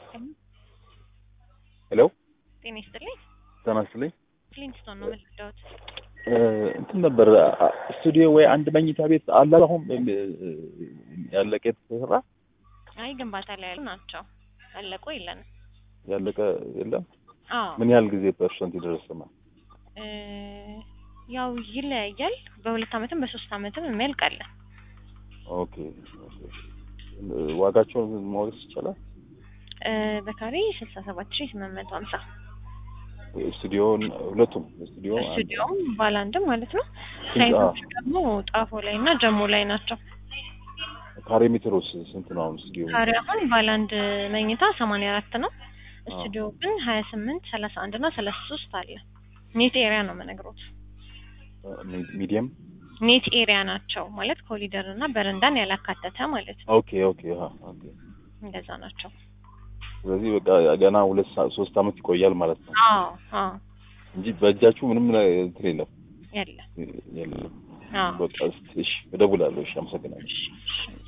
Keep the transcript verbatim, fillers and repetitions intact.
ሄሎ ጤና ይስጥልኝ። ጤና ይስጥልኝ። ፍሊንስቶን ነው የምትደውት? እንትን ነበር ስቱዲዮ ወይ አንድ መኝታ ቤት አለ አሁን ያለቀ የተሰራ? አይ ግንባታ ላይ ያሉ ናቸው። ያለቁ የለንም። ያለቀ የለም? አዎ። ምን ያህል ጊዜ ፐርሰንት ይደርሰናል? እ ያው ይለያያል። በሁለት አመትም በሶስት አመትም የሚያልቅ አለ። ኦኬ ኦኬ። ዋጋቸውን ማወቅ ይቻላል? እ በካሬ ስልሳ ሰባት ሺህ ስምንት መቶ ሃምሳ ስቱዲዮን ሁለቱም ስቱዲዮ ስቱዲዮም ባለ አንድም ማለት ነው። ሳይቶቹ ደግሞ ጣፎ ላይ እና ጀሞ ላይ ናቸው። ካሬ ሜትሮስ ስንት ነው አሁን ስቱዲዮ? ካሬ አሁን ባለ አንድ መኝታ ሰማንያ አራት ነው። ስቱዲዮ ግን ሀያ ስምንት ሰላሳ አንድ እና ሰላሳ ሶስት አለ። ኔት ኤሪያ ነው የምነግሮት። ሚዲየም ኔት ኤሪያ ናቸው ማለት ኮሪደር እና በረንዳን ያላካተተ ማለት ነው። ኦኬ ኦኬ አሃ ኦኬ እንደዛ ናቸው። ስለዚህ በቃ ገና ሁለት ሶስት አመት ይቆያል ማለት ነው። አዎ አዎ እንጂ በእጃችሁ ምንም እንትን የለም የለም የለም። አዎ በቃ እሺ እደውላለሁ። እሺ አመሰግናለሁ።